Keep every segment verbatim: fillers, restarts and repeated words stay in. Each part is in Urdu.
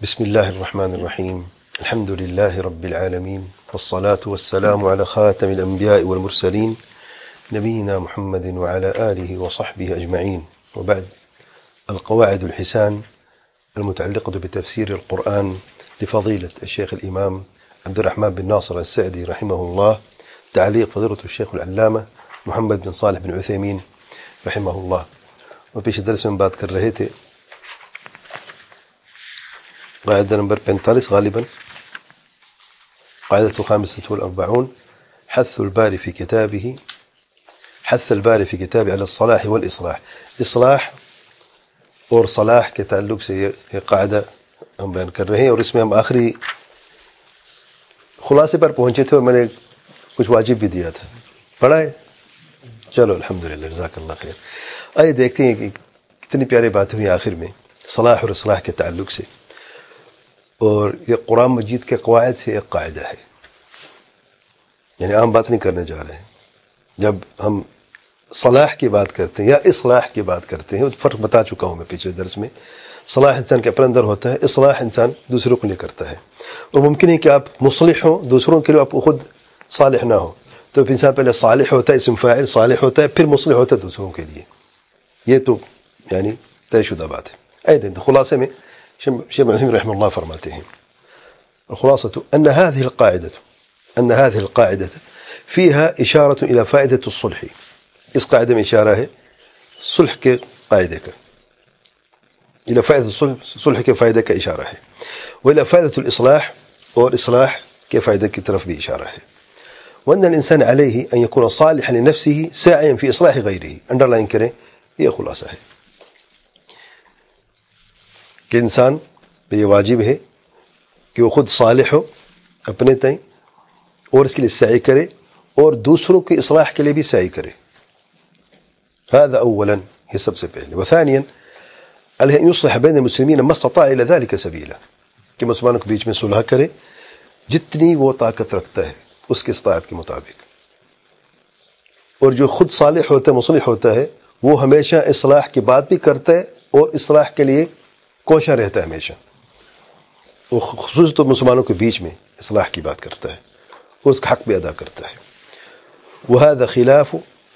بسم الله الرحمن الرحيم. الحمد لله رب العالمين، والصلاة والسلام على خاتم الأنبياء والمرسلين نبينا محمد وعلى آله وصحبه أجمعين، وبعد. القواعد الحسان المتعلقة بتفسير القرآن لفضيلة الشيخ الإمام عبد الرحمن بن ناصر السعدي رحمه الله، تعليق فضيلة الشيخ العلامة محمد بن صالح بن عثيمين رحمه الله. وفي درس من بعد کر رہے تھے قاعدة نمبر پینتالیس غالبا، قاعدة الخامسة والأربعون، حث الباري في كتابه حث الباري في كتابه على الصلاح والإصلاح. إصلاح اور صلاح کے تعلق سے یہ قاعدہ ہم بیان کر رہے ہیں، اور اس میں ہم آخری خلاصے پر پہنچے تھے اور میں نے کچھ واجب بھی دیا تھا، پڑھا ہے؟ چلو الحمدللہ، جزاک اللہ خیر. آئیے دیکھتے ہیں کہ کتنی پیاری باتیں ہوئی آخر میں صلاح اور اصلاح کے تعلق سے. اور یہ قرآن مجید کے قواعد سے ایک قاعدہ ہے، یعنی عام بات نہیں کرنے جا رہے ہیں. جب ہم صلاح کی بات کرتے ہیں یا اصلاح کی بات کرتے ہیں، فرق بتا چکا ہوں میں پچھلے درس میں. صلاح انسان کے اپنے اندر ہوتا ہے، اصلاح انسان دوسروں کے لیے کرتا ہے. اور ممکن ہے کہ آپ مصلح ہوں، دوسروں کے لیے آپ خود صالح نہ ہو، تو انسان پہلے صالح ہوتا ہے، اسم فاعل صالح ہوتا ہے، پھر مصلح ہوتا ہے دوسروں کے لیے. یہ تو یعنی طے شدہ بات ہے. اے دن خلاصے میں شیخ ابن عثیمین رحمہ اللہ فرماتے ہیں: الخلاصة أن هذه القاعدة أن هذه القاعدة فيها إشارة إلى فائدة الصلح. اس قاعدة میں اشارہ ہے صلح کے قاعدے کا، إلى فائدة الصلح، صلح کے فائدے کا اشارہ ہے. وإلى فائدة الإصلاح، اور اصلاح کے فائدے کی طرف بھی اشارہ ہے. وأن الإنسان عليه أن يكون صالحا لنفسه ساعيا في إصلاح غيره. انڈر لائن کریں، یہ خلاصہ ہے کہ انسان پہ یہ واجب ہے کہ وہ خود صالح ہو اپنے تئیں، اور اس کے لیے سعی کرے، اور دوسروں کی اصلاح کے لیے بھی سعی کرے. هذا اولا، یہ سب سے پہلے. وثانيا عليه ان يصلح بين المسلمين ما استطاع الى ذلك سبيلا، کہ مسلمانوں کے بیچ میں صلح کرے جتنی وہ طاقت رکھتا ہے اس کی استطاعت کے مطابق. اور جو خود صالح ہوتا ہے، مصلح ہوتا ہے، وہ ہمیشہ اصلاح کی بات بھی کرتا ہے اور اصلاح کے لیے کوشاں رہتا ہے ہمیشہ. وہ خصوص تو مسلمانوں کے بیچ میں اصلاح کی بات کرتا ہے اور اس کا حق بھی ادا کرتا ہے. وهذا خلاف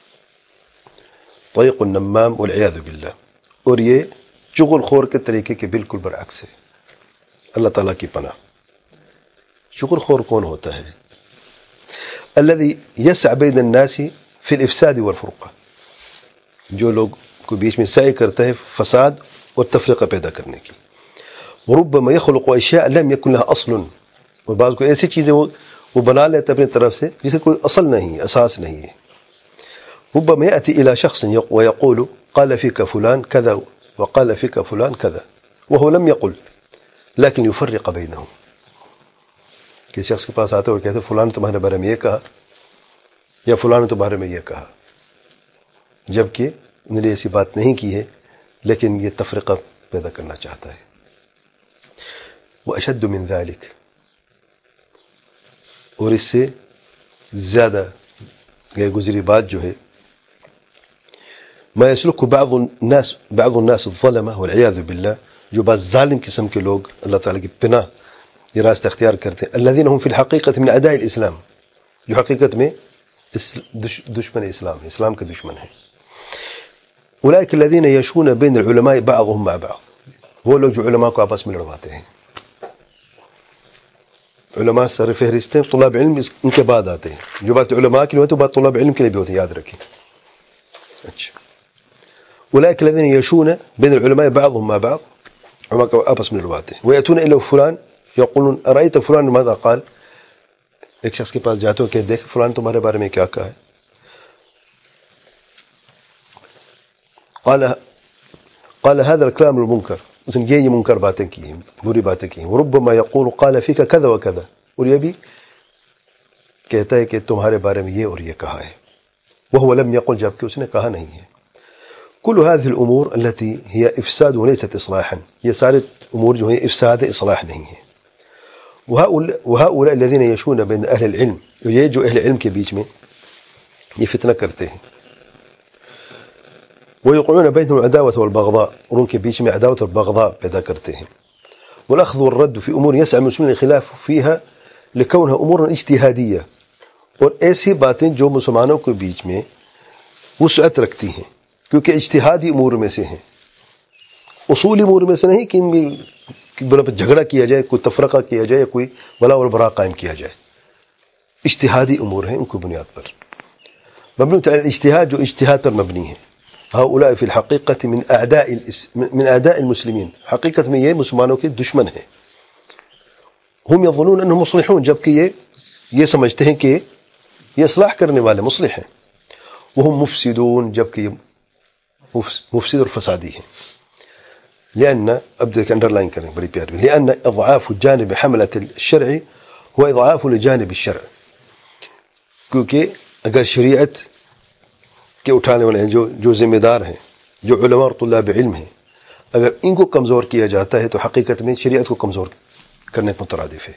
طریق النمام والعیاذ باللہ، اور یہ چغل خور کے طریقے کے بالکل برعکس ہے. اللہ تعالیٰ کی پناہ. چغل خور کون ہوتا ہے؟ الذي يسعى بين الناس في الافساد والفرقہ، جو لوگ کو بیچ میں سعی کرتا ہے فساد اور تفرقہ پیدا کرنے کی. وربما يخلق اشیاء لم يكن لها اصل، اور بعض کو ایسی چیزیں وہ وہ بنا لیتا ہے اپنی طرف سے جس کا کوئی اصل نہیں ہے، اساس نہیں ہے. ربما ياتي الى شخص ويقول قال فيك فلان كذا وقال فيك فلان كذا وهو لم يقل لكن يفرق بينهم. کسی شخص کے پاس آتے اور کہتے فلان نے تمہارے بارے میں یہ کہا یا فلان نے تمہارے میں یہ کہا، جبکہ انہوں نے ایسی بات نہیں کی ہے، لیکن یہ تفرقہ پیدا کرنا چاہتا ہے. وأشد من ذلك، اور اس سے زیادہ غیر گزری بات جو ہے، ما يسلك بعض الناس بعض الناس الظلمة والعياذ بالله، جو بعض ظالم قسم کے لوگ اللہ تعالیٰ کی پناہ یہ راستہ اختیار کرتے ہیں. الذين هم في الحقيقة من أعداء الإسلام، جو حقیقت میں دشمن اسلام ہے، اسلام کے دشمن ہیں. اولئک الذین یشون بین العلماء بعضهم مع بعض، وہ لوگ جو علماء کو آپس میں لڑواتے ہیں. علماء سر فہرست ہیں، طلاب علم ان کے بعد آتے ہیں. جو بات علماء کے لیے ہوتی ہے وہ بات طلاب علم کے لیے بھی ہوتی ہے، یاد رکھیں. اچھا، اولئک الذین یشون بین العلماء بعضهم مع بعض، علماء کو آپس میں لڑواتے ہیں. ویأتون الی فلان یقولون ارأیت فلان ماذا قال، ایک شخص کے پاس جاتے ہو کہ دیکھ فلان تمہارے بارے میں کیا کہا ہے. قال قال هذا الكلام المنكر، اس نے یہ یہ منکر باتیں کی ہیں، بری باتیں کی ہیں. وربما يقول قال فيك كذا وكذا، اور یہ بھی کہتا ہے کہ تمہارے بارے میں یہ اور یہ کہا ہے. وهو لم يقل، جبکہ اس نے کہا نہیں ہے. كل هذه الامور التي هي افساد وليست اصلاحا، یہ سارے امور جو ہیں افساد اصلاح نہیں ہیں. وهؤلاء الذين يشون بين اهل العلم، یہ جو اہل علم کے بیچ میں یہ فتنہ کرتے ہیں. ويوقعون بينهم العداوة والبغضاء، اور ان کے بیچ میں عداوت اور بغضاء پیدا کرتے ہیں. والأخذ والرد في أمور يسعى المسلمين الخلاف فيها لكونها أمور اجتهادية، اور ایسی باتیں جو مسلمانوں کے بیچ میں وسعت رکھتی ہیں کیونکہ اجتہادی امور میں سے ہیں، اصولی امور میں سے نہیں کہ ان میں بلا پر جھگڑا کیا جائے، کوئی تفرقہ کیا جائے یا کوئی ولا اور برا قائم کیا جائے، اجتہادی امور ہیں ان کی بنیاد پر مبنی اجتہاد جو اجتہاد پر مبنی ہے۔ هؤلاء في الحقيقة من أعداء من أعداء المسلمين، حقیقت میں یہ مسلمانوں کے دشمن ہیں۔ هم يظنون أنهم مصلحون، جبکہ یہ یہ سمجھتے ہیں کہ یہ اصلاح کرنے والے مصلح ہیں، وهم مفسدون، جبکہ یہ مفسد اور فسادی ہیں۔ لأن ابدا انڈر لائن کریں بڑی پیاری، لأن اضعاف جانب حملة الشرع هو اضعاف لجانب الشرع، کیونکہ اگر شریعت کے اٹھانے والے ہیں، جو جو ذمہ دار ہیں، جو علماء اور طلاب علم ہیں، اگر ان کو کمزور کیا جاتا ہے تو حقیقت میں شریعت کو کمزور کرنے پر مترادف ہے۔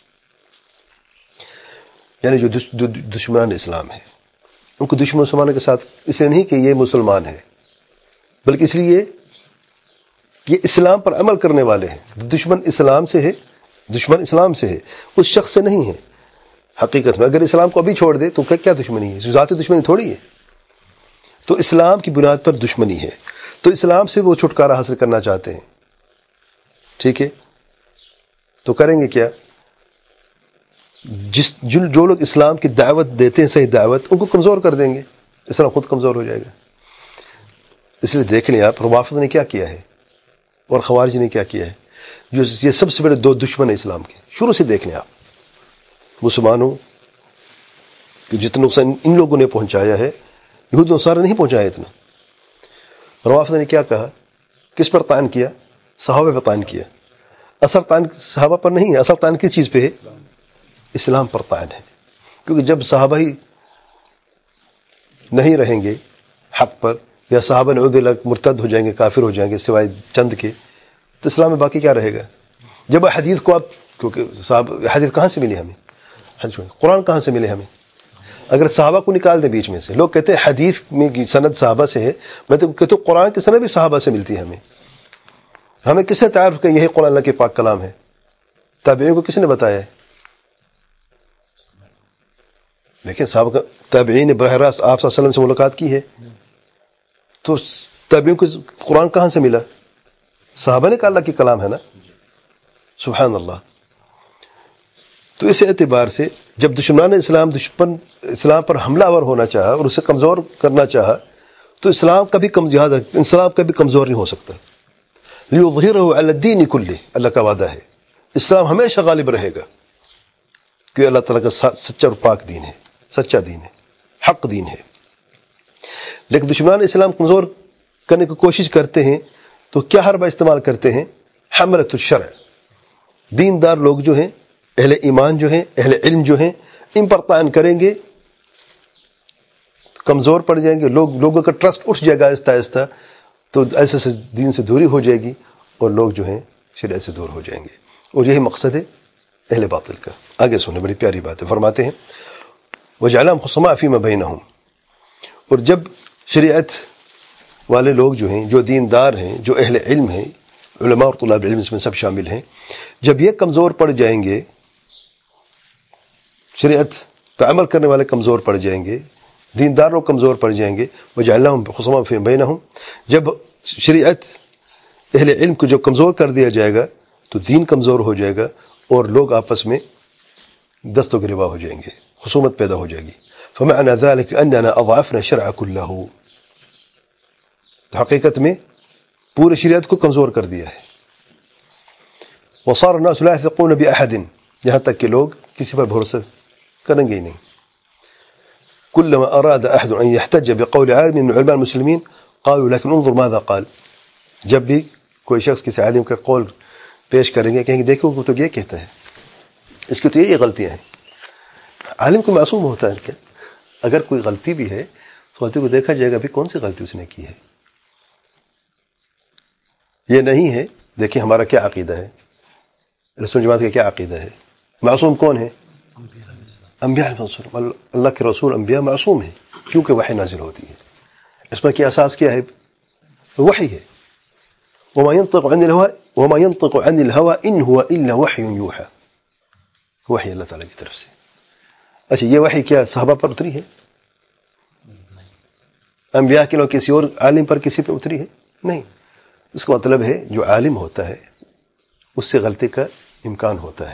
یعنی جو دشمنان اسلام ہیں ان کو دشمن مسلمانوں کے ساتھ اس لیے نہیں کہ یہ مسلمان ہے، بلکہ اس لیے یہ اسلام پر عمل کرنے والے ہیں۔ دشمن اسلام سے ہے، دشمن اسلام سے ہے، اس شخص سے نہیں ہے۔ حقیقت میں اگر اسلام کو ابھی چھوڑ دے تو کیا دشمنی ہے؟ ذاتی دشمنی تھوڑی ہے، تو اسلام کی بنیاد پر دشمنی ہے، تو اسلام سے وہ چھٹکارا حاصل کرنا چاہتے ہیں۔ ٹھیک ہے، تو کریں گے کیا؟ جس جو لوگ اسلام کی دعوت دیتے ہیں، صحیح دعوت، ان کو کمزور کر دیں گے، اسلام خود کمزور ہو جائے گا۔ اس لیے دیکھ لیں آپ، روافض نے کیا کیا ہے اور خوارج نے کیا کیا ہے، جو یہ سب سے بڑے دو دشمن ہیں اسلام کے۔ شروع سے دیکھ لیں آپ، مسلمانوں کہ جتنا نقصان ان لوگوں نے پہنچایا ہے، یہود و نصارہ نہیں پہنچایا اتنا۔ روافض نے کیا کہا؟ کس پر طعن کیا؟ صحابہ پر طعن کیا۔ اثر طعن صحابہ پر نہیں ہے، اثر طعن کس چیز پہ ہے؟ اسلام پر طعن ہے، کیونکہ جب صحابہ ہی نہیں رہیں گے حق پر، یا صحابہ نعوذ باللہ مرتد ہو جائیں گے، کافر ہو جائیں گے سوائے چند کے، تو اسلام میں باقی کیا رہے گا؟ جب حدیث کو آپ، کیونکہ صحابہ حدیث کہاں سے ملی ہمیں؟ قرآن کہاں سے ملے ہمیں؟ اگر صحابہ کو نکال دیں بیچ میں سے، لوگ کہتے ہیں حدیث میں سند صحابہ سے ہے، میں تو کہتا ہوں قرآن کی سند بھی صحابہ سے ملتی ہے ہمیں۔ ہمیں کس نے تعارف کیا یہی قرآن اللہ کے پاک کلام ہے؟ تابعین کو کس نے بتایا ہے؟ دیکھیں صحابہ تابعین نے براہ راست آپ صلی اللہ علیہ وسلم سے ملاقات کی ہے، تو تابعین کو قرآن کہاں سے ملا؟ صحابہ نے کہا اللہ کی کلام ہے نا، سبحان اللہ۔ تو اس اعتبار سے جب دشمنان اسلام دشمن اسلام پر حملہ آور ہونا چاہا اور اسے کمزور کرنا چاہا، تو اسلام کبھی کم یاد رکھ اسلام کبھی کمزور نہیں ہو سکتا۔ لیظہرہ علی الدین کلہ، اللہ کا وعدہ ہے اسلام ہمیشہ غالب رہے گا، کیونکہ اللہ تعالیٰ کا سچا اور پاک دین ہے، سچا دین ہے، حق دین ہے۔ لیکن دشمنان اسلام کمزور کرنے کی کوشش کرتے ہیں تو کیا حربہ استعمال کرتے ہیں؟ حملۃ الشرع، دیندار لوگ جو ہیں، اہل ایمان جو ہیں، اہل علم جو ہیں، ان پر طعن کریں گے، کمزور پڑ جائیں گے، لوگ لوگوں کا ٹرسٹ اٹھ جائے گا آہستہ آہستہ، تو ایسے سے دین سے دوری ہو جائے گی اور لوگ جو ہیں شریعت سے دور ہو جائیں گے، اور یہی مقصد ہے اہل باطل کا۔ آگے سنیں، بڑی پیاری بات ہے، فرماتے ہیں وَجَعَلَهُمْ خُصَمَاءَ فِيمَا بَيْنَهُمْ، اور جب شریعت والے لوگ جو ہیں، جو دیندار ہیں، جو اہل علم ہیں، علماء اور طلاب علم اس میں سب شامل ہیں، جب یہ کمزور پڑ جائیں گے، شریعت پہ عمل کرنے والے کمزور پڑ جائیں گے، دیندار لوگ کمزور پڑ جائیں گے، وَجَعَلْنَاهُمْ خُصَمَاءَ فِيمَا بَيْنَهُمْ، جب شریعت اہل علم کو جب کمزور کر دیا جائے گا تو دین کمزور ہو جائے گا اور لوگ آپس میں دست و گریباں ہو جائیں گے، خصومت پیدا ہو جائے گی۔ فَمَعْنَى ذَلِكَ أَنَّنَا أَضْعَفْنَا الشَّرْعَ كُلَّهُ، حقیقت میں پورے شریعت کو کمزور کر دیا ہے۔ وَصَارَ النَّاسُ لَا يَثِقُونَ بِأَحَدٍ، یہاں تک کہ لوگ کسی پر بھروسہ کریں گے ہی نہیں۔ كُلَّمَا أَرَادَ أَحَدٌ أَن يَحْتَجَّ بِقَوْلِ عَالِمٍ مِّنْ عُلَمَاءِ الْمُسْلِمِينَ قَالُوا لَكِنْ انظُرْ ماذا قال، جب بھی کوئی شخص کسی عالم کا قول پیش کریں گے، کہیں گے دیکھو وہ تو یہ کہتا ہے، اس کی تو یہ غلطیاں ہیں۔ عالم کو معصوم ہوتا ہے کیا؟ اگر کوئی غلطی بھی ہے تو غلطی کو دیکھا جائے گا بھی کون سی غلطی اس نے کی ہے۔ یہ نہیں ہے، دیکھیں ہمارا کیا عقیدہ ہے، رسول جماعت کا کیا عقیدہ ہے۔ معصوم کون ہے؟ انبیاء علیہ السلام، اللہ کے رسول انبیاء معصوم ہیں کیونکہ وحی نازل ہوتی ہے۔ اس پر کیا اساس کیا ہے؟ وحی ہے، وما ينطق عن الهوى وما ينطق عن الهوى ان هو الا وحي يوحى، وحی اللہ تعالیٰ کی طرف سے. اچھا یہ وحی کیا صحابہ پر اتری ہے؟ انبیاء کے لوگ کسی اور عالم پر کسی پہ اتری ہے؟ نہیں. اس کا مطلب ہے جو عالم ہوتا ہے اس سے غلطی کا امکان ہوتا ہے،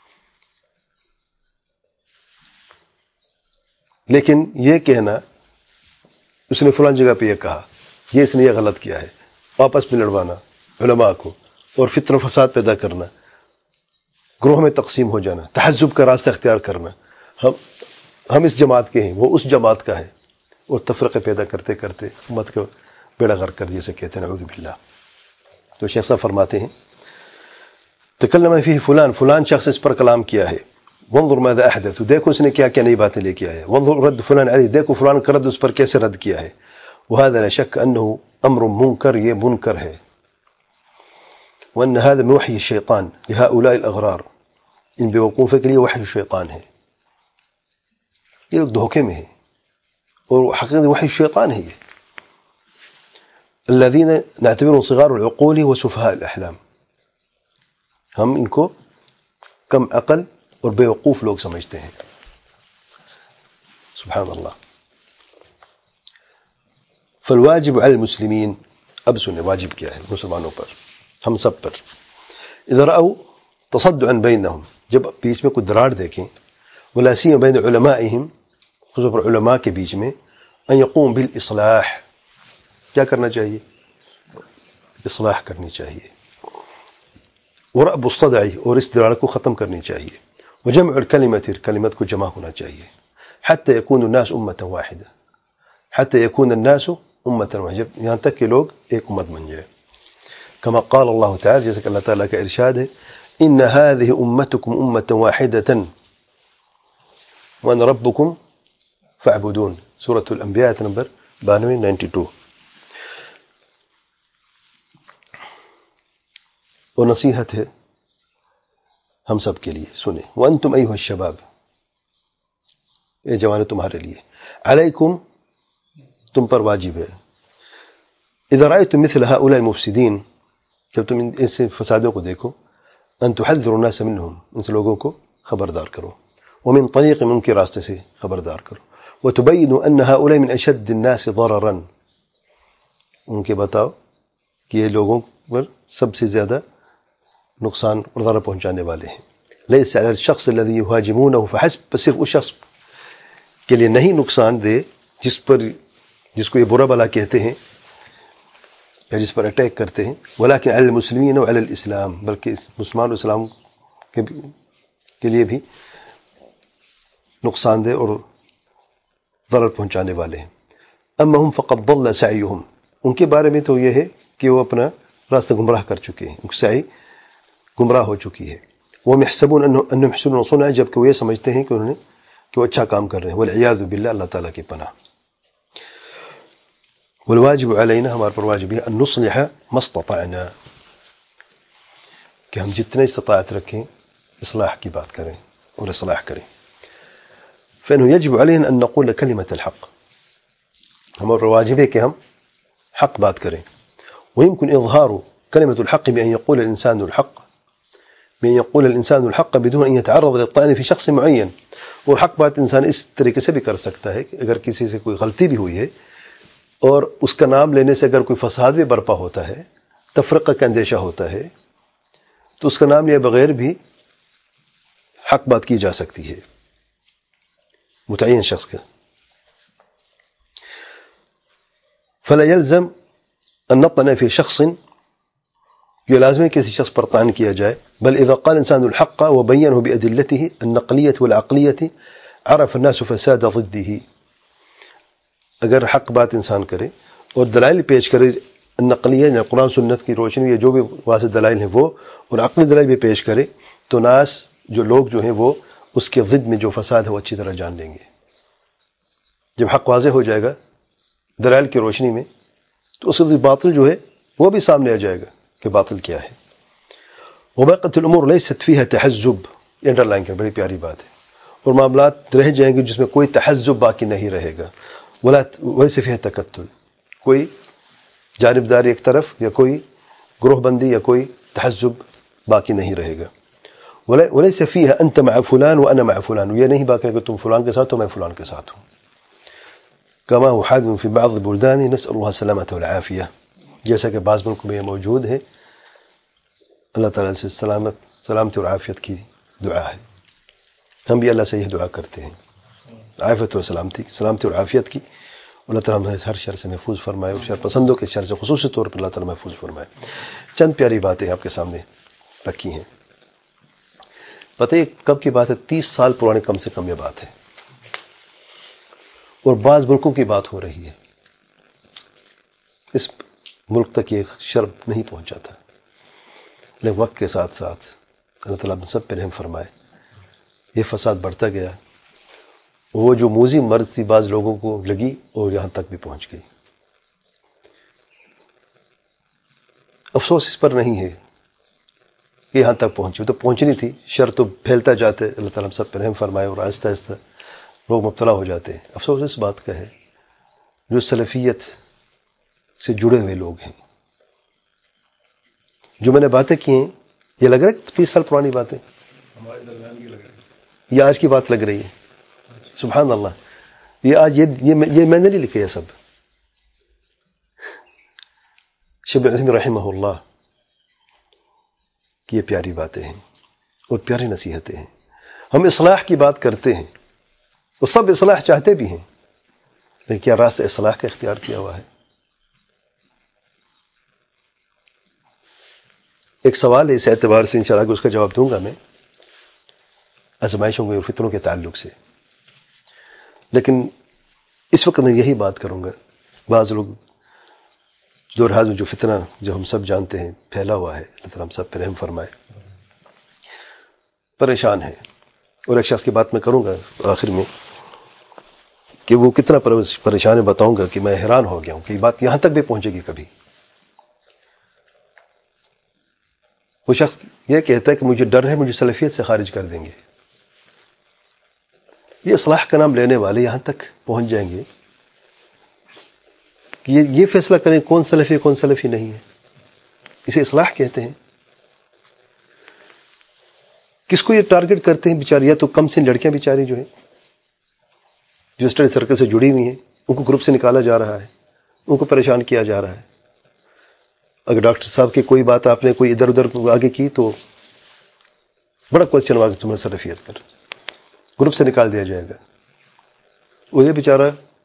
لیکن یہ کہنا اس نے فلان جگہ پہ یہ کہا، یہ اس نے یہ غلط کیا ہے، آپس میں لڑوانا علماء کو اور فتنہ و فساد پیدا کرنا، گروہ میں تقسیم ہو جانا، تحزب کا راستہ اختیار کرنا، ہم ہم اس جماعت کے ہیں وہ اس جماعت کا ہے، اور تفرقے پیدا کرتے کرتے امت کو بیڑا غرق کر جیسے کہتے ہیں نعوذ باللہ. تو شیخ صاحب فرماتے ہیں تکلم فیہ فلان، فلان شخص اس پر کلام کیا ہے، وانظر ماذا احدث، دیکھو اس نے کیا کیا نئی باتیں لے کے آیا ہے، وانظر رد فلان علیہ، دیکھو فلان کا رد اس پر کیسے رد کیا ہے. وهذا لا شك انه امر منکر، یہ منکر ہے. وان هذا من وحی الشیطان لهؤلاء الاغرار، ان بیوقوفوں کے لیے وحی الشیطان ہے، یہ لوگ دھوکے میں ہیں اور حقیقت وحی الشیطان ہے. یہ الذين نعتبرهم صغار العقول وسفهاء الاحلام، ہم ان کو کم عقل اور بے وقوف لوگ سمجھتے ہیں. سبحان اللہ. فالواجب علی المسلمین، اب سنیں واجب کیا ہے مسلمانوں پر، ہم سب پر. اذا رأوا تصدعا بینہم، جب بیچ میں کوئی دراڑ دیکھیں، ولا سیما بین علمائہم، خصوصاً پر علماء کے بیچ میں، ان یقوم بالاصلاح، کیا کرنا چاہیے؟ اصلاح کرنی چاہیے. ورأب الصدع، اور اس دراڑ کو ختم کرنی چاہیے. وجمع الکلمۃ، کلمت کو جمع ہونا چاہیے. حتى يكون الناس امة واحدة، حتى يكون الناس امة واحدة، یہاں تک کہ لوگ ایک امت بن جائے. كما قال اللہ تعالی، جیسے کہ اللہ تعالیٰ کا ارشاد ہے، ان هذه امتكم امة واحدة وانا ربكم فاعبدون، سورة الانبیاء نمبر بانوے نائنٹی ٹو. اور نصیحت ہے ہم سب کے لیے، سنیں. وانتم ایھا الشباب، اے جوانوں تمہارے لیے، علیکم، تم پر واجب ہے، اذا رأيتم مثل هؤلاء المفسدين، جب تم ایسے فسادوں کو دیکھو، ان تحذروا الناس منهم، ان سے لوگوں کو خبردار کرو، ومن طریق، ان کے راستے سے خبردار کرو، وتبینوا ان هؤلاء من اشد الناس ضررا، ان کے بتاؤ کہ یہ لوگوں پر سب سے زیادہ نقصان اور ضرر پہنچانے والے ہیں. لیس علی الشخص الذي يهاجمونه فحسب، بس صرف اس شخص کے لیے نہیں نقصان دے جس پر جس کو یہ برا بلا کہتے ہیں یا جس پر اٹیک کرتے ہیں، ولكن علی المسلمین وعلی الاسلام، بلکہ مسلمان و اسلام کے کے لیے بھی نقصان دہ اور ضرر پہنچانے والے ہیں. اما هم فقد ضل سعيهم، ان کے بارے میں تو یہ ہے کہ وہ اپنا راستہ گمراہ کر چکے ہیں، ان کی سعی گمراہ ہو چکی ہے. وہ محسبون انهم يحسنون صنعا، جبکہ وہ یہ سمجھتے ہیں کہ انہوں نے کہ وہ اچھا کام کر رہے ہیں. والعیاذ باللہ، اللہ تعالیٰ کی پناہ. والواجب علینا، ہمارے پر واجب ہے، ان نصلح ما استطعنا، کہ ہم جتنے استطاعت رکھیں اصلاح کی بات کریں اور اصلاح کریں. فإنه يجب علينا ان نقول كلمة الحق، ہمارے پر واجب ہے کہ ہم حق بات کریں. ويمكن إظهار كلمة الحق بأن يقول الإنسان الحق بأن يقول الإنسان الحق بدون أن يتعرض للطعن في شخص معين. اور حق بات انسان اس طریقے سے بھی کر سکتا ہے کہ اگر کسی سے کوئی غلطی بھی ہوئی ہے اور اس کا نام لینے سے اگر کوئی فساد بھی برپا ہوتا ہے، تفرقہ کا اندیشہ ہوتا ہے، تو اس کا نام لیے بغیر بھی حق بات کی جا سکتی ہے متعین شخص کا. فلا يلزم ان نطعن في شخص، یہ لازم ہے کسی شخص پر طعن کیا جائے. بل اذا قال انسان الحق وبينه بادلته النقليه والعقليه عرف الناس فساد ضده، اگر حق بات انسان کرے اور دلائل پیش کرے، نقلیہ یعنی قرآن سنت کی روشنی میں جو بھی واضح دلائل ہیں وہ، اور عقلی دلائل بھی پیش کرے، تو ناس جو لوگ جو ہیں وہ اس کے ضد میں جو فساد ہے وہ اچھی طرح جان لیں گے. جب حق واضح ہو جائے گا دلائل کی روشنی میں، تو اس کے باطل جو ہے وہ بھی سامنے آ جائے گا کہ باطل کیا ہے. وباقت الامور لیست فیہا تحزب، یہ انڈر لائن کی بڑی پیاری بات ہے. اور معاملات رہ جائیں گے جس میں کوئی تحزب باقی نہیں رہے گا. ولا ویسے فیہا تکتل، کوئی جانبداری ایک طرف یا کوئی گروہ بندی یا کوئی تحزب باقی نہیں رہے گا. ولیس فیہا انت مع فلان وانا مع فلان، یہ نہیں باقی کہ تم فلان کے ساتھ ہو میں فلان کے ساتھ ہوں. کما هو حادث فی بعض البلدان نسأل اللہ السلامۃ والعافیہ، جیسا کہ بعض ملکوں میں یہ موجود ہے. اللہ تعالیٰ سے سلامت سلامتی اور عافیت کی دعا ہے. ہم بھی اللہ سے یہ دعا کرتے ہیں عافیت اور سلامتی سلامتی اور عافیت کی. اللہ تعالیٰ ہمیں ہر شر سے محفوظ فرمائے اور شر پسندوں کے شر سے خصوصی طور پر اللہ تعالیٰ محفوظ فرمائے. چند پیاری باتیں آپ کے سامنے رکھی ہیں. پتہ ہے کب کی بات ہے؟ تیس سال پرانی کم سے کم یہ بات ہے، اور بعض ملکوں کی بات ہو رہی ہے. اس ملک تک یہ شر نہیں پہنچا تھا، لیکن وقت کے ساتھ ساتھ اللہ تعالیٰ ہم سب پہ رحم فرمائے، یہ فساد بڑھتا گیا. وہ جو موذی مرض تھی بعض لوگوں کو لگی اور یہاں تک بھی پہنچ گئی. افسوس اس پر نہیں ہے کہ یہاں تک پہنچی، تو پہنچنی تھی. شر تو پھیلتا جاتے، اللہ تعالیٰ ہم سب پہ رحم فرمائے، اور آہستہ آہستہ لوگ مبتلا ہو جاتے ہیں. افسوس اس بات کا ہے جو سلفیت سے جڑے ہوئے لوگ ہیں. جو میں نے باتیں کی ہیں یہ لگ رہا ہے کہ تیس سال پرانی باتیں ہمارے درمیان کی لگ رہی ہے، یہ آج کی بات لگ رہی ہے. سبحان اللہ، یہ آج یہ یہ یہ میں نے نہیں لکھے یہ سب. شیخ ابن عثیمین رحمہ اللہ کی یہ پیاری باتیں ہیں اور پیاری نصیحتیں ہیں. ہم اصلاح کی بات کرتے ہیں، وہ سب اصلاح چاہتے بھی ہیں، لیکن کیا راستہ اصلاح کا اختیار کیا ہوا ہے؟ ایک سوال ہے اس اعتبار سے انشاءاللہ کہ اس کا جواب دوں گا میں آزمائشوں اور فتنوں کے تعلق سے. لیکن اس وقت میں یہی بات کروں گا. بعض لوگ دور حال میں جو فتنہ جو ہم سب جانتے ہیں پھیلا ہوا ہے، اللہ تعالیٰ ہم سب پہ رحم فرمائے، پریشان ہے. اور ایک شخص کی بات میں کروں گا آخر میں کہ وہ کتنا پریشان ہے بتاؤں گا کہ میں حیران ہو گیا ہوں کہ یہ بات یہاں تک بھی پہنچے گی کبھی. وہ شخص یہ کہتا ہے کہ مجھے ڈر ہے مجھے سلفیت سے خارج کر دیں گے. یہ اصلاح کا نام لینے والے یہاں تک پہنچ جائیں گے کہ یہ یہ فیصلہ کریں کون سلفی کون سلفی نہیں ہے. اسے اصلاح کہتے ہیں. کس کو یہ ٹارگٹ کرتے ہیں بیچاری؟ یا تو کم سن لڑکیاں بیچاری جو ہیں جو اسٹڈی سرکل سے جڑی ہوئی ہیں، ان کو گروپ سے نکالا جا رہا ہے، ان کو پریشان کیا جا رہا ہے. اگر ڈاکٹر صاحب کی کوئی بات آپ نے کوئی ادھر ادھر آگے کی تو بڑا کوشچن واقع تمہیں سلفیت پر گروپ سے نکال دیا جائے گا. وہ یہ بیچارہ،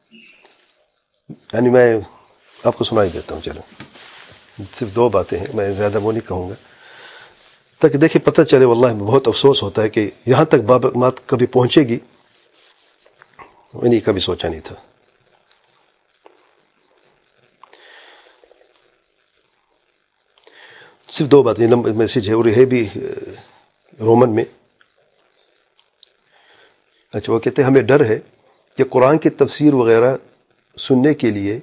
یعنی میں آپ کو سنائی دیتا ہوں، چلو صرف دو باتیں ہیں، میں زیادہ وہ نہیں کہوں گا تاکہ دیکھیں پتہ چلے. واللہ بہت افسوس ہوتا ہے کہ یہاں تک بات کبھی پہنچے گی، میں نے کبھی سوچا نہیں تھا. صرف دو باتیں، لمبا میسیج ہے اور یہ بھی رومن میں. اچھا، وہ کہتے ہیں ہمیں ڈر ہے کہ قرآن کی تفسیر وغیرہ سننے کے لیے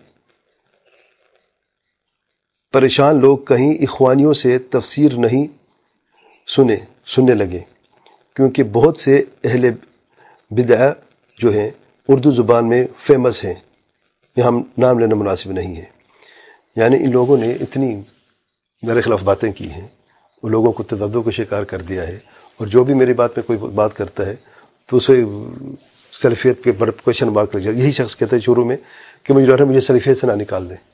پریشان لوگ کہیں اخوانیوں سے تفسیر نہیں سنے سننے لگے، کیونکہ بہت سے اہل بدعہ جو ہیں اردو زبان میں فیمس ہیں. یہاں نام لینا مناسب نہیں ہے. یعنی ان لوگوں نے اتنی میرے خلاف باتیں کی ہیں، وہ لوگوں کو تضادوں کا شکار کر دیا ہے. اور جو بھی میری بات میں کوئی بات کرتا ہے تو اسے سلفیت پہ بڑا کوشچن مارک لگ جاتا. یہی شخص کہتا ہے شروع میں کہ مجھے ڈر ہے مجھے سلفیت سے نہ نکال دیں.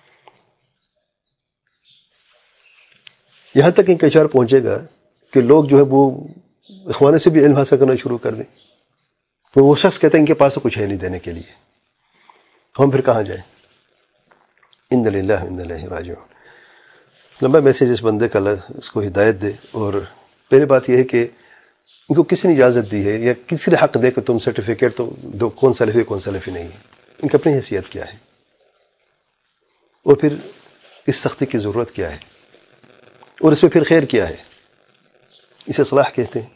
یہاں تک ان کا اشارہ پہنچے گا کہ لوگ جو ہے وہ اخوانے سے بھی علم حاصل کرنا شروع کر دیں. تو وہ شخص کہتا ہے ان کے پاس تو کچھ ہے نہیں دینے کے لیے، ہم پھر کہاں جائیں؟ ان للہ و انا الیہ راجعون. لمبا میسیج اس بندے کا، اللہ اس کو ہدایت دے. اور پہلی بات یہ ہے کہ ان کو کسی نے اجازت دی ہے یا کسی نے حق دے کہ تم سرٹیفکیٹ تو دو کون سلفی کون سلفی نہیں ہے. ان کی اپنی حیثیت کیا ہے اور پھر اس سختی کی ضرورت کیا ہے اور اس میں پھر خیر کیا ہے؟ اسے اصلاح کہتے ہیں.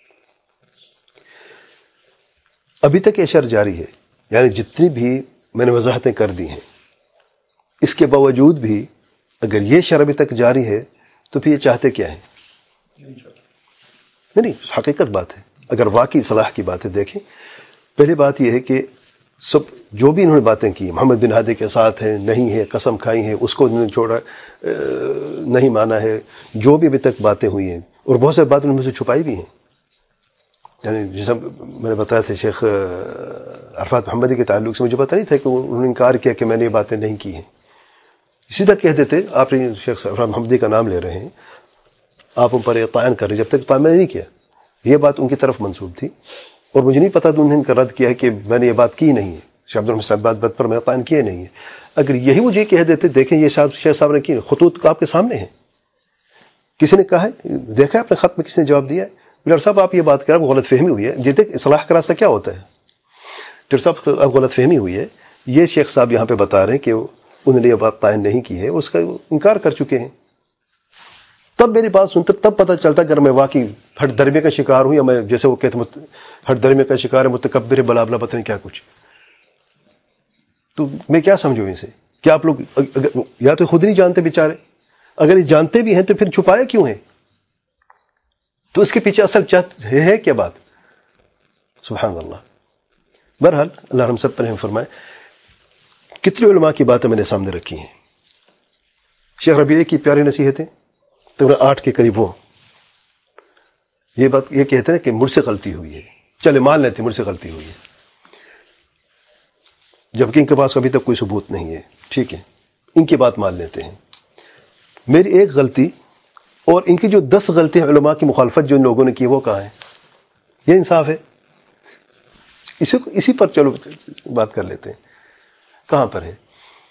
ابھی تک یہ شر جاری ہے، یعنی جتنی بھی میں نے وضاحتیں کر دی ہیں، اس کے باوجود بھی اگر یہ شر ابھی تک جاری ہے تو پھر یہ چاہتے کیا ہے؟ نہیں نہیں، حقیقت بات ہے. اگر واقعی اصلاح کی بات ہے، دیکھیں پہلی بات یہ ہے کہ سب جو بھی انہوں نے باتیں کی، محمد بن ہادی کے ساتھ ہیں، نہیں ہے، قسم کھائی ہے، اس کو انہوں نے چھوڑا نہیں مانا ہے، جو بھی ابھی تک باتیں ہوئی ہیں، اور بہت ساری باتیں انہوں نے چھپائی بھی ہیں. یعنی جیسا میں نے بتایا تھا شیخ عرفات محمدی کے تعلق سے، مجھے پتہ نہیں تھا کہ انہوں نے انکار کیا کہ میں نے یہ باتیں نہیں کی ہیں. سیدھا کہہ دیتے آپ نے شیخ عرفات محمدی کا نام لے رہے ہیں، آپ ان پر اطعان کر رہے ہیں، جب تک اطعان میں نے نہیں کیا. یہ بات ان کی طرف منسوب تھی اور مجھے نہیں پتا تو انہوں نے رد کیا کہ میں نے یہ بات کی نہیں ہے، شیخ عبد الرحمن بات بات پر میں اطعان کیے نہیں ہے. اگر یہی مجھے کہہ دیتے دیکھیں یہ صاحب شیخ صاحب نے کی، خطوط آپ کے سامنے ہیں، کسی نے کہا ہے، دیکھا ہے اپنے خط میں کس نے جواب دیا ہے. ڈاکٹر صاحب آپ یہ بات کر رہے ہیں، غلط فہمی ہوئی ہے. جیتے اصلاح کا راستہ کیا ہوتا ہے؟ ڈاکٹر صاحب اب غلط فہمی ہوئی ہے، یہ شیخ صاحب یہاں پہ بتا رہے ہیں کہ انہوں نے یہ بات تعین نہیں کی ہے، اس کا انکار کر چکے ہیں. تب میری بات سنتے تب پتہ چلتا اگر میں واقعی ہٹ درمے کا شکار ہوں، یا میں جیسے وہ کہتے ہیں ہٹ درمے کا شکار ہے، متکبر بلا بلا پتہ نہیں کیا کچھ. تو میں کیا سمجھوں اسے کہ آپ لوگ یا تو خود نہیں جانتے بیچارے، اگر یہ جانتے بھی ہیں تو پھر چھپایا کیوں ہے؟ تو اس کے پیچھے اصل ہے کیا بات؟ سبحان اللہ. بہرحال اللہ ہم سب پر رحم فرمائے. کتنے علماء کی باتیں میں نے سامنے رکھی ہیں. شیخ ربیعہ کی پیاری نصیحتیں تقریباً آٹھ کے قریب ہو، یہ بات یہ کہتے ہیں کہ مجھ سے غلطی ہوئی ہے، چلے مان لیتے مجھ سے غلطی ہوئی ہے، جبکہ ان کے پاس ابھی تک کوئی ثبوت نہیں ہے. ٹھیک ہے، ان کی بات مان لیتے ہیں. میری ایک غلطی اور ان کی جو دس غلطیاں علماء کی مخالفت جو ان لوگوں نے کی وہ کہاں ہے؟ یہ انصاف ہے؟ اسی اسی پر چلو بات کر لیتے ہیں. کہاں پر ہے؟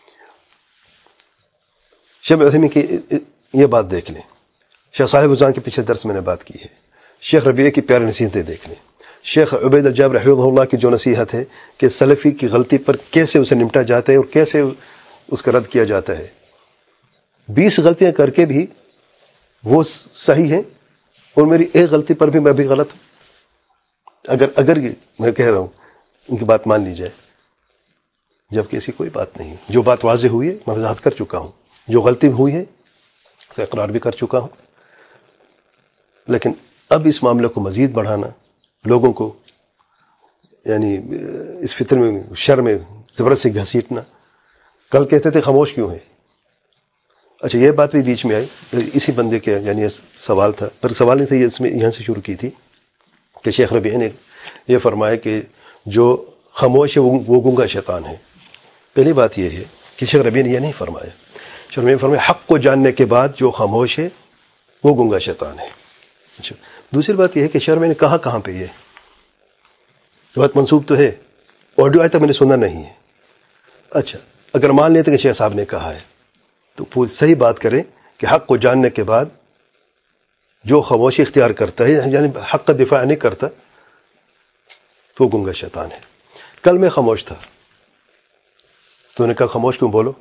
شیخ عثیمین کی یہ بات دیکھ لیں، شیخ صالح فوزان کے پچھلے درس میں نے بات کی ہے. شیخ ربیعہ کی پیاری نصیحتیں دیکھ لیں. شیخ عبید الجابر رحمہ اللہ کی جو نصیحت ہے کہ سلفی کی غلطی پر کیسے اسے نمٹا جاتا ہے اور کیسے اس کا رد کیا جاتا ہے. بیس غلطیاں کر کے بھی وہ صحیح ہیں اور میری ایک غلطی پر بھی میں بھی غلط ہوں. اگر اگر میں کہہ رہا ہوں ان کی بات مان لی جائے، جبکہ ایسی کوئی بات نہیں. جو بات واضح ہوئی ہے میں وضاحت کر چکا ہوں، جو غلطی ہوئی ہے اسے اقرار بھی کر چکا ہوں. لیکن اب اس معاملے کو مزید بڑھانا، لوگوں کو یعنی اس فتن میں شر میں زبردست سے گھسیٹنا. کل کہتے تھے خاموش کیوں ہے؟ اچھا یہ بات بھی بیچ میں آئی، اسی بندے کے یعنی سوال تھا، پر سوال نہیں تھا، یہ اس میں یہاں سے شروع کی تھی کہ شیخ ربیعہ نے یہ فرمایا کہ جو خاموش ہے وہ گنگا شیطان ہے. پہلی بات یہ ہے کہ شیخ ربیعہ نے یہ نہیں فرمایا. شیخ ربیعہ نے فرمایا حق کو جاننے کے بعد جو خاموش ہے وہ گنگا شیطان ہے. اچھا دوسری بات یہ ہے کہ شیخ ربیعہ نے کہا کہاں پہ یہ بات منسوب تو ہے، آڈیو آج تک میں نے سنا نہیں ہے. اچھا اگر مان لیتے کہ شیخ صاحب نے کہا ہے تو پوری صحیح بات کریں کہ حق کو جاننے کے بعد جو خاموشی اختیار کرتا ہے یعنی حق کا دفاع نہیں کرتا تو وہ گنگا شیطان ہے. کل میں خاموش تھا تو نے کہا خاموش کیوں بولو؟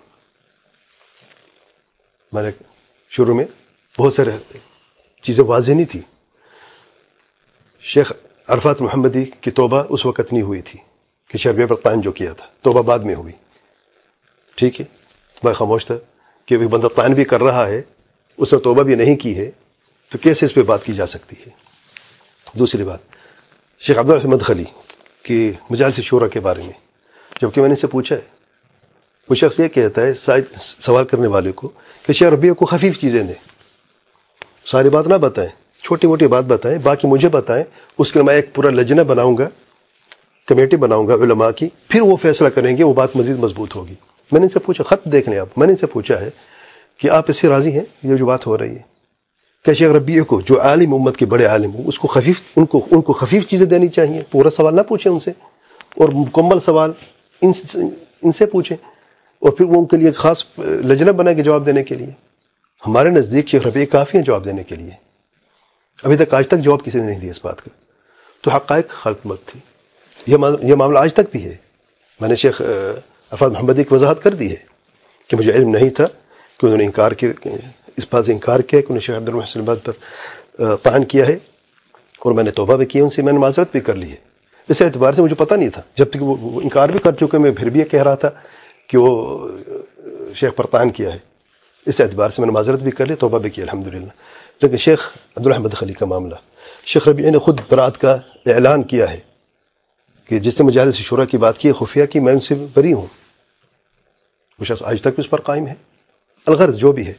میں نے شروع میں بہت سارے چیزیں واضح نہیں تھی. شیخ عرفات محمدی کی توبہ اس وقت نہیں ہوئی تھی کہ شیخ ربیعہ پر طعن جو کیا تھا، توبہ بعد میں ہوئی. ٹھیک ہے، میں خاموش تھا کہ بندہ طعن بھی کر رہا ہے، اس نے توبہ بھی نہیں کی ہے، تو کیسے اس پہ بات کی جا سکتی ہے؟ دوسری بات شیخ عبد الرحمن مدخلی کی مجالس شورا کے بارے میں جبکہ میں نے اس سے پوچھا ہے، وہ شخص یہ کہتا ہے سوال کرنے والے کو کہ شیخ ربیعہ کو خفیف چیزیں دیں، ساری بات نہ بتائیں، چھوٹی موٹی بات بتائیں، باقی مجھے بتائیں، اس کے لیے میں ایک پورا لجنہ بناؤں گا، کمیٹی بناؤں گا علماء کی، پھر وہ فیصلہ کریں گے، وہ بات مزید مضبوط ہوگی. میں نے ان سے پوچھا، خط دیکھ لیں آپ، میں نے ان سے پوچھا ہے کہ آپ اس سے راضی ہیں یہ جو بات ہو رہی ہے کہ شیخ ربیعہ کو جو عالم امت کے بڑے عالم ہوں اس کو خفیف ان کو ان کو خفیف چیزیں دینی چاہیے، پورا سوال نہ پوچھیں ان سے اور مکمل سوال ان ان سے پوچھیں اور پھر وہ ان کے لیے خاص لجنہ بنائے گے جواب دینے کے لیے. ہمارے نزدیک شیخ ربیعہ کافی ہیں جواب دینے کے لیے، ابھی تک آج تک جواب کسی نے نہیں دیا اس بات کا. تو حقائق خلط مت تھی، یہ معاملہ آج تک بھی ہے. میں نے شیخ عرفات محمدی کی وضاحت کر دی ہے کہ مجھے علم نہیں تھا کہ انہوں نے انکار کیا، اس بات سے انکار کیا کہ انہوں نے شیخ عبد الرحمن بات پر طعن کیا ہے اور میں نے توبہ بھی کی ان سے، میں نے معذرت بھی کر لی ہے. اس اعتبار سے مجھے پتہ نہیں تھا، جب تک وہ انکار بھی کر چکے میں پھر بھی یہ کہہ رہا تھا کہ وہ شیخ پر طعن کیا ہے. اس اعتبار سے میں نے معذرت بھی کر لی، توبہ بھی کی الحمدللہ. لیکن شیخ عبد الرحمن مدخلی کا معاملہ، شیخ ربیعہ نے خود برات کا اعلان کیا ہے کہ جس نے مجالس شورا کی بات کی خفیہ کی، میں ان سے بری ہوں، وہ شخص آج تک اس پر قائم ہے. الغرض جو بھی ہے،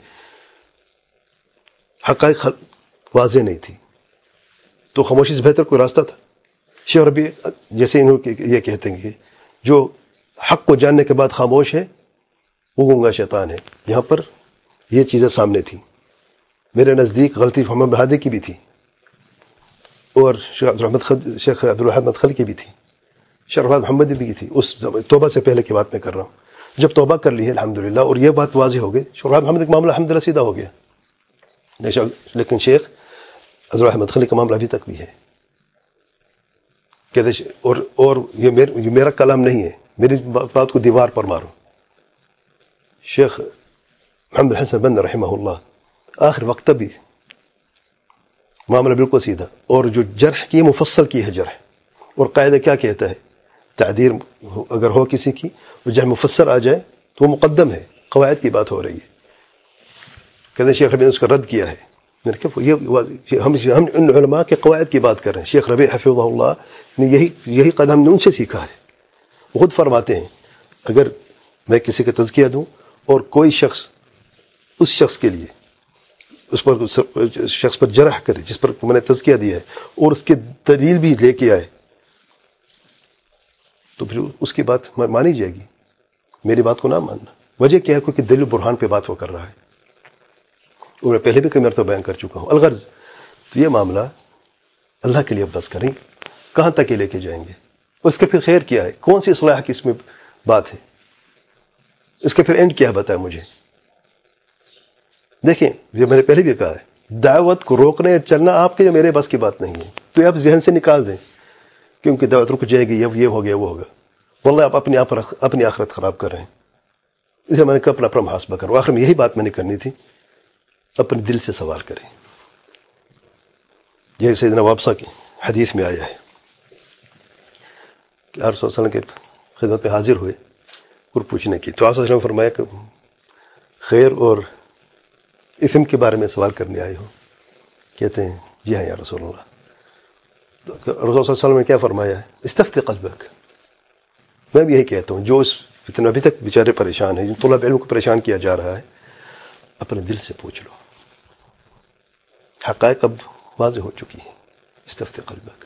حقائق واضح نہیں تھی تو خاموشی سے بہتر کوئی راستہ تھا. شیخ ربیع جیسے انہوں یہ کہتے ہیں کہ جو حق کو جاننے کے بعد خاموش ہے وہ گنگا شیطان ہے. یہاں پر یہ چیزیں سامنے تھیں. میرے نزدیک غلطی محمد بہادی کی بھی تھی اور شیخ عبدالرحمت خل شیخ عبدالوہاب مدخل کی بھی تھی، شیخ عبد محمد بھی کی تھی. اس توبہ سے پہلے کی بات میں کر رہا ہوں. جب توبہ کر لی ہے الحمدللہ اور یہ بات واضح ہو گئی، شیخ عبد محمد کا معاملہ الحمدللہ سیدھا ہو گیا، لیکن شیخ عبدالوہاب مدخل کا معاملہ ابھی تک بھی ہے. کہتے اور اور یہ میرا یہ میرا کلام نہیں ہے، میری بات کو دیوار پر مارو. شیخ محمد حسن بن رحمہ اللہ آخر وقت بھی معاملہ بالکل سیدھا، اور جو جرح کی مفصل کی ہے جرح، اور قاعدہ کیا کہتا ہے، تعدیر اگر ہو کسی کی وہ جرح مفسر آ جائے تو وہ مقدم ہے. قواعد کی بات ہو رہی ہے. کہتے ہیں شیخ ربیع نے اس کا رد کیا ہے. میں نے کہا یہ ہم ہم ان علماء کے قواعد کی بات کر رہے ہیں. شیخ ربیع حفظہ اللہ نے یہی یہی قدم ہم نے ان سے سیکھا ہے. وہ خود فرماتے ہیں اگر میں کسی کا تزکیہ دوں اور کوئی شخص اس شخص کے لیے اس پر شخص پر جرح کرے جس پر میں نے تزکیہ دیا ہے اور اس کی دلیل بھی لے کے آئے تو پھر اس کی بات مانی جائے گی، میری بات کو نہ ماننا. وجہ کیا ہے؟ کیونکہ دلیل برہان پہ بات وہ کر رہا ہے اور میں پہلے بھی کئی مرتبہ بیان کر چکا ہوں. الغرض تو یہ معاملہ اللہ کے لیے بس کریں، کہاں تک یہ لے کے جائیں گے؟ اس کے پھر خیر کیا ہے؟ کون سی اصلاح کی اس میں بات ہے؟ اس کے پھر اینڈ کیا ہے بتائیں مجھے. دیکھیں یہ میں نے پہلے بھی کہا ہے، دعوت کو روکنے چلنا آپ کے یا میرے بس کی بات نہیں ہے. تو یہ آپ ذہن سے نکال دیں کیونکہ دعوت رک جائے گی، اب یہ ہو گیا وہ ہوگا. واللہ آپ اپنی آپ اپنی آخرت خراب کر رہے ہیں. اس لیے میں نے کہا اپنا اپنا محاسبہ کرو. آخر میں یہی بات میں نے کرنی تھی، اپنے دل سے سوال کریں. یہ سیدنا وابصہ کی حدیث میں آیا ہے کہ آپ صلی اللہ علیہ وسلم کے خدمت پہ حاضر ہوئے اور پوچھنے کی، تو آپ صلی اللہ علیہ وسلم فرمایا کہ خیر اور اسم کے بارے میں سوال کرنے آئے ہو. کہتے ہیں جی ہاں یا رسول اللہ. تو رسول صلی اللہ علیہ وسلم نے کیا فرمایا ہے؟ استفتی قلبک. میں بھی یہی کہتا ہوں جو اس فتنہ ابھی تک بیچارے پریشان ہیں، جو طلب علم کو پریشان کیا جا رہا ہے، اپنے دل سے پوچھ لو. حقائق اب واضح ہو چکی ہیں. استفتی قلبک.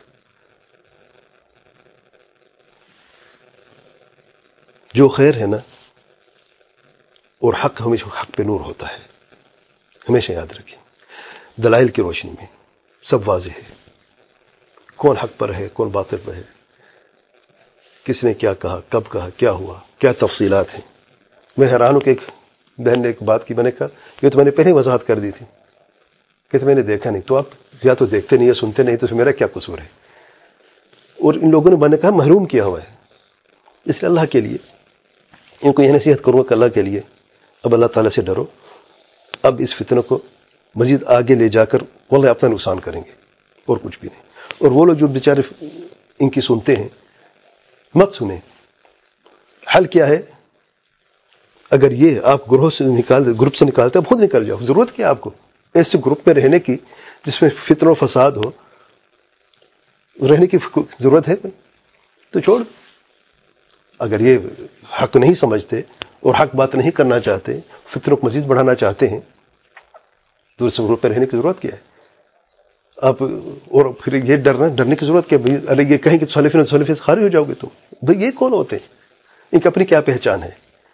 جو خیر ہے نا اور حق ہمیشہ حق پہ نور ہوتا ہے، ہمیشہ یاد رکھیں. دلائل کی روشنی میں سب واضح ہے، کون حق پر ہے کون باطل پر ہے، کس نے کیا کہا، کب کہا، کیا ہوا، کیا تفصیلات ہیں. میں حیران ہوں کہ ایک بہن نے ایک بات کی، میں نے کہا یہ تو میں نے پہلے وضاحت کر دی تھی. کہتے میں نے دیکھا نہیں. تو آپ یا تو دیکھتے نہیں یا سنتے نہیں، تو پھر میرا کیا قصور ہے؟ اور ان لوگوں نے میں نے کہا محروم کیا ہوا ہے. اس لیے اللہ کے لیے ان کو یہ نصیحت کروں گا کہ اللہ کے لیے اب اللہ تعالیٰ سے ڈرو. اب اس فتنہ کو مزید آگے لے جا کر واللہ اپنا نقصان کریں گے اور کچھ بھی نہیں. اور وہ لوگ جو بیچارے ان کی سنتے ہیں، مت سنیں. حل کیا ہے؟ اگر یہ آپ گروہ سے نکال گروپ سے نکالتے اب خود نکل جاؤ. ضرورت کیا ہے آپ کو ایسے گروپ میں رہنے کی جس میں فتنہ و فساد ہو؟ رہنے کی ضرورت ہے کوئی؟ تو چھوڑ. اگر یہ حق نہیں سمجھتے اور حق بات نہیں کرنا چاہتے، فتنوں کو مزید بڑھانا چاہتے ہیں، تو اس گروپ میں رہنے کی ضرورت کیا ہے؟ آپ اور پھر یہ ڈرنا ڈرنے کی ضرورت کیا ہے؟ ارے یہ کہیں کہ سلفی سلفی سے خارج ہو جاؤ گے تو بھئی یہ کون ہوتے ہیں؟ ان کی اپنی کیا پہچان ہے؟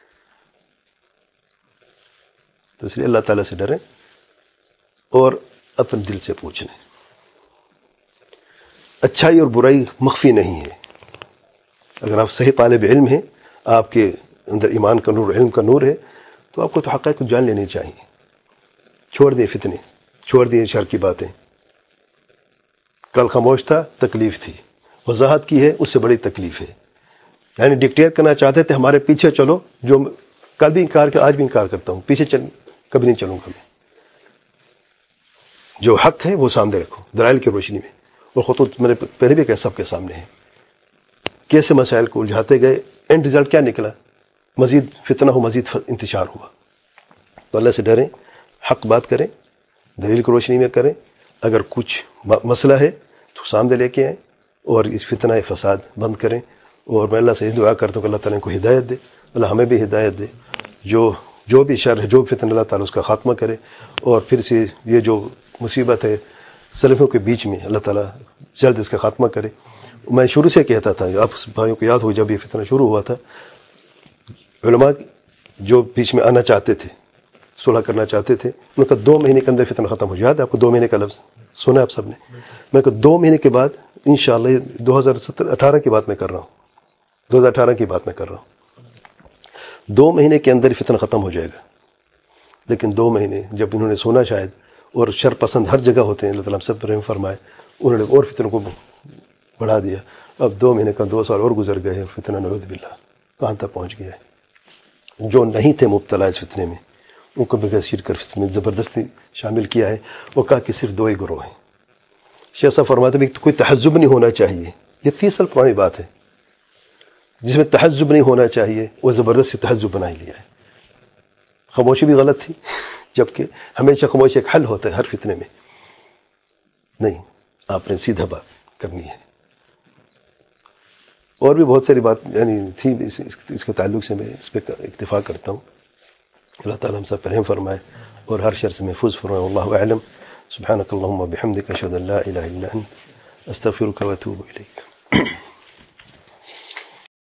تو اس لیے اللہ تعالیٰ سے ڈریں اور اپنے دل سے پوچھیں. اچھائی اور برائی مخفی نہیں ہے. اگر آپ صحیح طالب علم ہیں، آپ کے اندر ایمان کا نور، علم کا نور ہے، تو آپ کو تو حقائق کو جان لینی چاہیے. چھوڑ دیں فتنے، چھوڑ دیں شر کی باتیں. کل خاموش تھا، تکلیف تھی. وضاحت کی ہے، اس سے بڑی تکلیف ہے. یعنی ڈکٹیئر کرنا چاہتے تھے ہمارے پیچھے چلو، جو کل بھی انکار کیا، آج بھی انکار کرتا ہوں، پیچھے چل کبھی نہیں چلوں گا میں. جو حق ہے وہ سامنے رکھو دلائل کی روشنی میں. اور خطوط میں نے پہلے بھی کہا سب کے سامنے ہے. کیسے مسائل کو الجھاتے گئے، اینڈ رزلٹ کیا نکلا؟ مزید فتنہ ہو، مزید انتشار ہوا. تو اللہ سے ڈریں، حق بات کریں، دلیل کی روشنی میں کریں. اگر کچھ مسئلہ ہے تو سامنے لے کے آئیں اور اس فتنہ فساد بند کریں. اور میں اللہ سے دعا کرتا ہوں کہ اللہ تعالیٰ ان کو ہدایت دے, اللہ ہمیں بھی ہدایت دے. جو جو بھی شر ہے, جو بھی فتنہ, اللہ تعالیٰ اس کا خاتمہ کرے. اور پھر سے یہ جو مصیبت ہے سلفوں کے بیچ میں, اللہ تعالیٰ جلد اس کا خاتمہ کرے. میں شروع سے کہتا تھا, آپ بھائیوں کو یاد ہو جب یہ فتنہ شروع ہوا تھا, علماء جو بیچ میں آنا چاہتے تھے, صلح کرنا چاہتے تھے, ان کا دو مہینے کے اندر فتنہ ختم ہو جائے. یاد ہے آپ کو دو مہینے کا لفظ سنا آپ سب نے؟ میں کہ دو مہینے کے بعد انشاءاللہ, یہ دو ہزار سترہ اٹھارہ کی بات میں کر رہا ہوں, دو ہزار اٹھارہ کی بات میں کر رہا ہوں, دو مہینے کے اندر فتنہ ختم ہو جائے گا. لیکن دو مہینے جب انہوں نے سونا شاید, اور شر پسند ہر جگہ ہوتے ہیں, اللہ تعالیٰ ہم سب پر رحم فرمائے, انہوں نے اور فتنوں کو بڑھا دیا. اب دو مہینے کا دو سال اور گزر گئے, فتنہ نعوذ باللہ کہاں تک پہنچ گیا ہے. جو نہیں تھے مبتلا اس فتنے میں, ان کو بھی گھسیٹ کر فتنے میں زبردستی شامل کیا ہے. وہ کہا کہ صرف دو ہی گروہ ہیں. شیخ صاحب فرماتے ہیں کہ کوئی تحزب نہیں ہونا چاہیے. یہ تیس سال پرانی بات ہے. جس میں تحزب نہیں ہونا چاہیے وہ زبردستی تحزب بنا ہی لیا ہے. خاموشی بھی غلط تھی, جبکہ ہمیشہ خاموشی ایک حل ہوتا ہے ہر فتنے میں. نہیں, آپ نے سیدھا بات کرنی ہے. اور بھی بہت ساری بات یعنی تھی اس, اس کے تعلق سے, میں اس پہ اکتفا کرتا ہوں. اللہ تعالیٰ ہم سب پر رحم فرمائے اور ہر شر سے محفوظ فرمائے. واللہ اعلم. سبحانک اللہم وبحمدک اشہد ان لا الہ الا انت استغفرک واتوب الیک.